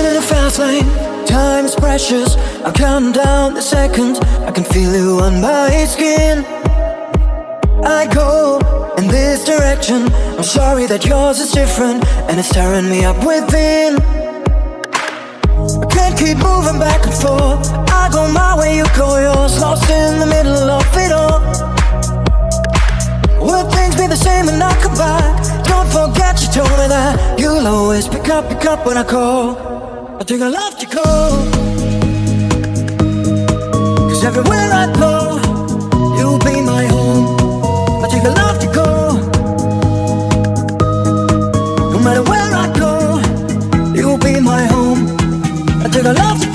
in a fast lane, time's precious. I'm counting down the seconds. I can feel you on my skin. I go in this direction. I'm sorry that yours is different, and it's tearing me up within. I can't keep moving back and forth. I go my way, you go yours. Lost in the middle of it all. Will things be the same when I come back? Don't forget you told me that you'll always pick up when I call. I think I love you call, 'cause everywhere I go, you'll be my home. I think I love you go. No matter where I go, you'll be my home. I think I love you.